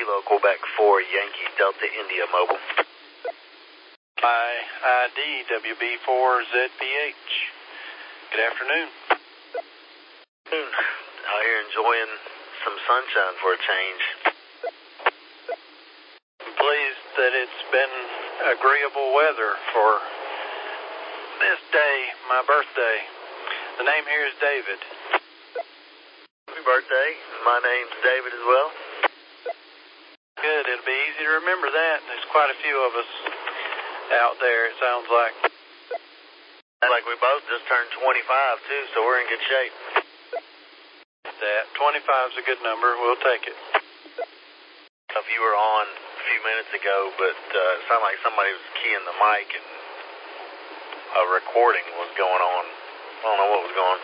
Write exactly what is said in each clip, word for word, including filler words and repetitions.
Kilo, Quebec four, Yankee Delta India Mobile. My I D W B four Z P H. Good afternoon. Out here enjoying some sunshine for a change. I'm pleased that it's been agreeable weather for this day, my birthday. The name here is David. Happy birthday. My name's David as well. Good. It'll be easy to remember that. There's quite a few of us out there, it sounds like. Like we both just turned twenty-five, too, so we're in good shape. That twenty-five is a good number. We'll take it. If you were on a few minutes ago, but uh, it sounded like somebody was keying the mic and a recording was going on. I don't know what was going on.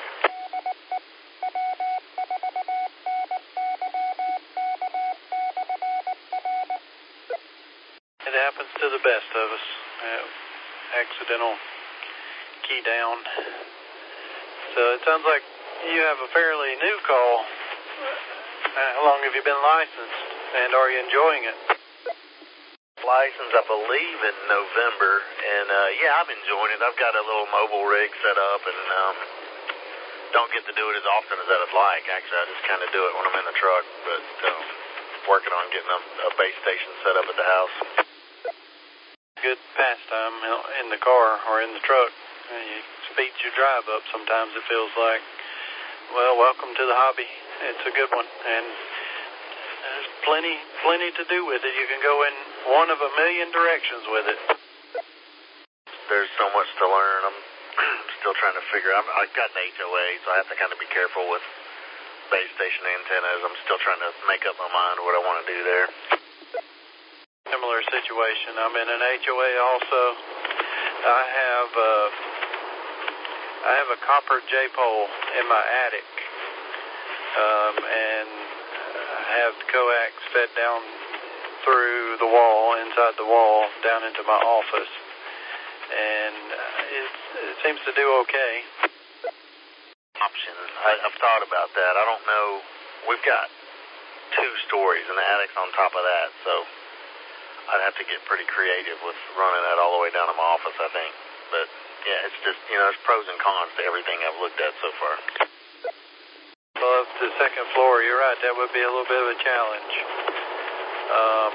It happens to the best of us. Uh, accidental key down. So it sounds like you have a fairly new call. Uh, how long have you been licensed, and are you enjoying it? License, I believe, in November, and uh, yeah, I'm enjoying it. I've got a little mobile rig set up, and um, don't get to do it as often as I'd like. Actually, I just kind of do it when I'm in the truck, but um, working on getting a, a base station set up at the house. Good pastime in the car or in the truck. It speeds your drive up sometimes, it feels like. Well, welcome to the hobby. It's a good one, and there's plenty, plenty to do with it. You can go in one of a million directions with it. There's so much to learn. I'm still trying to figure out. I've got an H O A, so I have to kind of be careful with base station antennas. I'm still trying to make up my mind what I want to do there. Similar situation. I'm in an H O A also. I have uh, I have a copper J-pole in my attic, um, and I have the coax fed down through the wall, inside the wall, down into my office, and it, it seems to do okay. Option. I, I've thought about that. I don't know. We've got two stories, and the attic's on top of that, so I'd have to get pretty creative with running that all the way down to my office, I think. But, yeah, it's just, you know, there's pros and cons to everything I've looked at so far. Well, up to the second floor, you're right, that would be a little bit of a challenge. Um,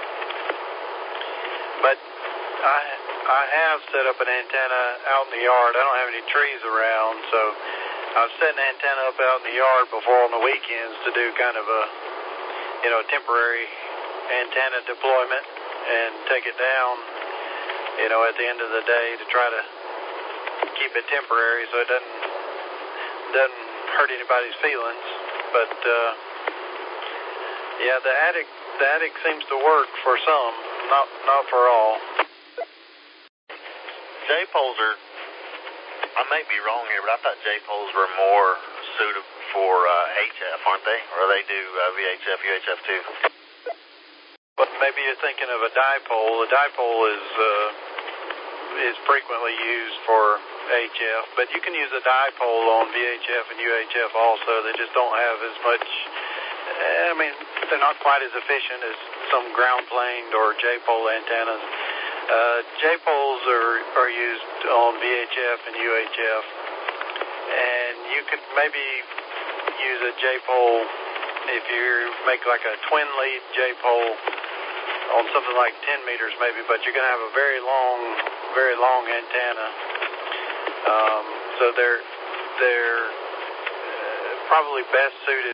but I I have set up an antenna out in the yard. I don't have any trees around, so I've set an antenna up out in the yard before on the weekends to do kind of a, you know, temporary antenna deployment and take it down, you know, at the end of the day to try to keep it temporary so it doesn't doesn't hurt anybody's feelings. But uh, yeah, the attic the attic seems to work for some, not not for all. J-poles are, I may be wrong here, but I thought J-poles were more suited for uh, H F, aren't they? Or they do uh, V H F, U H F too? But maybe you're thinking of a dipole. A dipole is uh, is frequently used for H F, but you can use a dipole on V H F and U H F also. They just don't have as much, I mean, they're not quite as efficient as some ground-planed or J-pole antennas. Uh, J-poles are, are used on V H F and U H F, and you could maybe use a J-pole if you make like a twin-lead J-pole on something like ten meters maybe, but you're going to have a very long, very long antenna. Um, so they're they're uh, probably best suited.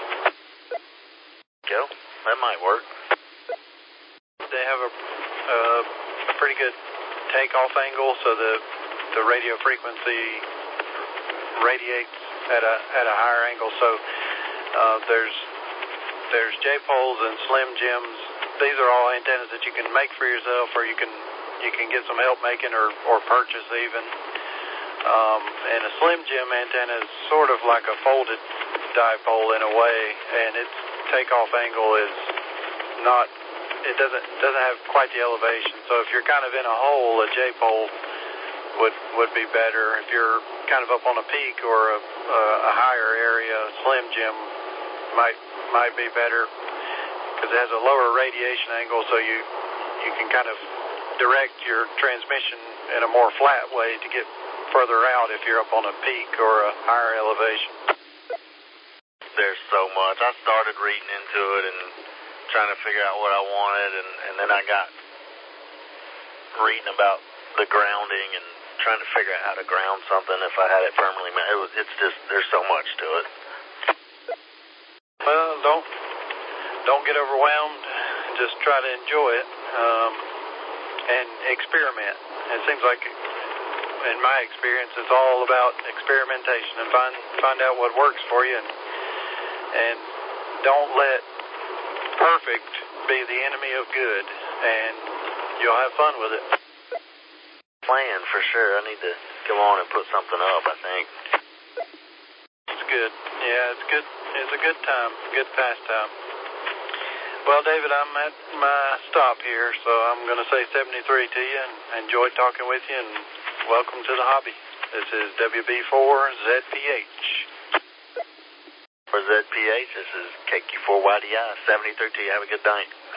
Go, that might work. They have a, a pretty good takeoff angle, so the the radio frequency radiates at a at a higher angle. So uh, there's there's J-poles and Slim Jims. These are all antennas that you can make for yourself, or you can you can get some help making, or, or purchase even. Um, and a Slim Jim antenna is sort of like a folded dipole in a way, and its takeoff angle is not, it doesn't doesn't have quite the elevation. So if you're kind of in a hole, a J-pole would would be better. If you're kind of up on a peak or a, a higher area, a Slim Jim might might be better, because because it has a lower radiation angle, so you you can kind of direct your transmission in a more flat way to get further out if you're up on a peak or a higher elevation. There's so much. I started reading into it and trying to figure out what I wanted, and, and then I got reading about the grounding and trying to figure out how to ground something if I had it permanently mounted. It was, it's just, there's so much to it. Well, don't don't get overwhelmed. Just try to enjoy it um, and experiment. It seems like, in my experience, it's all about experimentation and find find out what works for you, and and don't let perfect be the enemy of good, and you'll have fun with it. Plan for sure. I need to go on and put something up, I think. It's good. Yeah, it's good. It's a good time. Good pastime. Well, David, I'm at my stop here, so I'm going to say seventy-three to you, and enjoyed talking with you, and welcome to the hobby. This is W B four Z P H. For Z P H, this is K Q four Y D I, seventy-three to you. Have a good night.